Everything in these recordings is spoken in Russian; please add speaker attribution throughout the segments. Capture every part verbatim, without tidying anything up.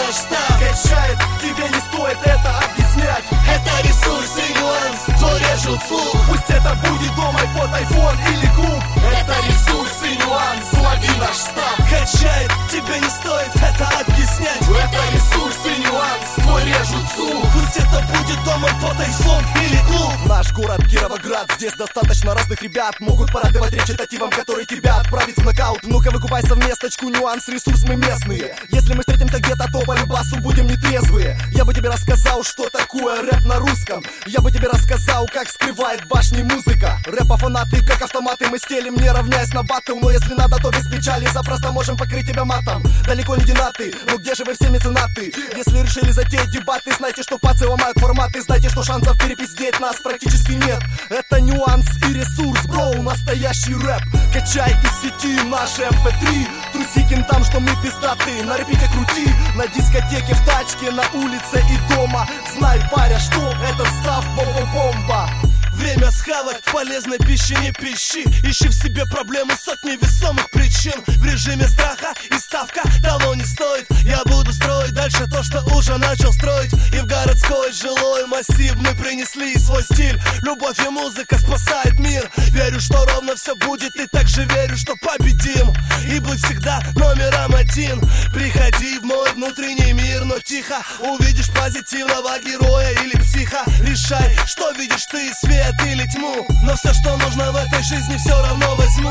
Speaker 1: наш штаб качает, тебе не стоит это объяснять. Это ресурс и нюанс, кто режет слух. Пусть это будет дом, iPod, iPhone или клуб. Это ресурс и нюанс, лови наш штаб качает, тебе не стоит это объяснять. Это ресурс и нюанс, твой режут слух. Пусть это будет дом, iPod, iPhone или клуб.
Speaker 2: Наш город Кировоград, здесь достаточно разных ребят. Могут порадовать речитативом, который тебя отправит в нокаут. Ну-ка выкупай совместочку, нюанс, ресурс, мы местные. Если мы встретимся где-то, то по любасу будем нетрезвые. Я бы тебе рассказал, что такое рэп на русском. Я бы тебе рассказал, как скрывает башни музыка. Рэпа фанаты, как автоматы, мы стелим, не равняясь на батл. Но если надо, то без печали, запросто можем покрыть тебя матом. Далеко не динаты, но где же вы все меценаты? Если решили затеять дебаты, знайте, что пацы ломают форматы. Знайте, что шансов перепиздеть нас практически нет. Это нюанс и ресурс, броу, настоящий рэп. Качай из сети наши эм пэ три. Трусикин там, что мы пиздаты. На репите крути, на дискотеке, в тачке, на улице и дома. Знай, паря, что этот став бомба-бомба.
Speaker 1: Время схавать, полезной пищи не пищи. Ищи в себе проблемы сотни весомых причин. В режиме страха и ставка того не стоит. Я буду строить дальше то, что уже начал строить. И в городской жилой массив мы принесли свой стиль. Любовь и музыка спасает мир. Верю, что ровно все будет, и также верю, что победим. И будь всегда номером один. Приходи в мой внутренний мир, но тихо. Увидишь позитивного героя или психа. Решай, что видишь ты, свет или тьму. Но все, что нужно в этой жизни, все равно возьму.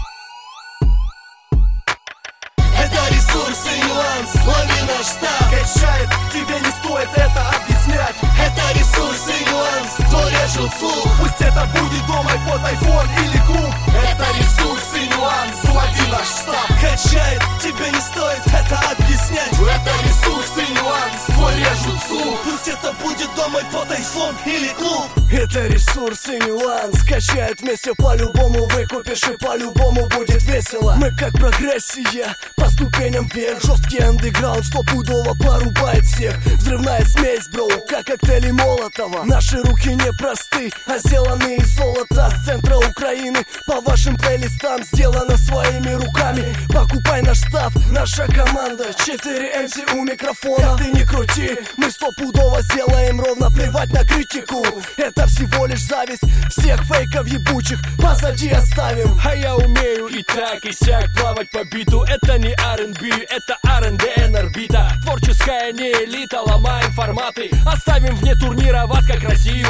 Speaker 1: Это ресурс и нюанс, лови наш штаб
Speaker 2: качает, тебе не стоит это объяснять.
Speaker 1: Это ресурс и нюанс, кто режет слух.
Speaker 2: Пусть это будет дом, iPod, iPhone или клуб.
Speaker 1: Это ресурс и нюанс, лови наш штаб качает, тебе не стоит это объяснять. Это ресурс и нюанс, твой режут слух. Пусть это будет дом, iPod, iPhone или клуб.
Speaker 2: Это ресурс и нюанс, качает вместе, по-любому выкупишь и по-любому будет весело. Мы как прогрессия, по ступеням вверх. Жесткий андеграунд стопудово порубает всех. Взрывная смесь, бро, как коктейли Молотова. Наши руки не просты, а сделаны из золота. С центра Украины по вашим плейлистам сделано своими руками. Покупай наш став, наша команда. Четыре эм си у микрофона. Ты не крути, мы стопудово сделаем ровно, плевать на критику. Это всего лишь зависть, всех фейков ебучих позади оставим.
Speaker 3: А я умею и так, и сяк плавать по биту. Это не ар энд би, это ар энд эн орбита. Творческая не элита, ломаем форматы. Оставим вне турнира вас как Россию.